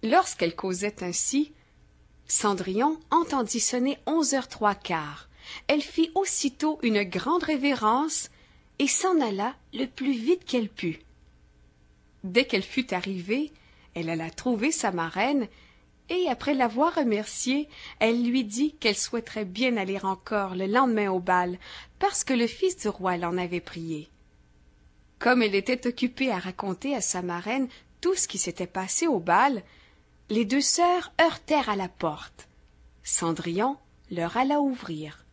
Lorsqu'elle causait ainsi, Cendrillon entendit sonner 11h03. Elle fit aussitôt une grande révérence et s'en alla le plus vite qu'elle put. Dès qu'elle fut arrivée, elle alla trouver sa marraine, et après l'avoir remerciée, elle lui dit qu'elle souhaiterait bien aller encore le lendemain au bal, parce que le fils du roi l'en avait priée. Comme elle était occupée à raconter à sa marraine tout ce qui s'était passé au bal, les deux sœurs heurtèrent à la porte. Cendrillon leur alla ouvrir.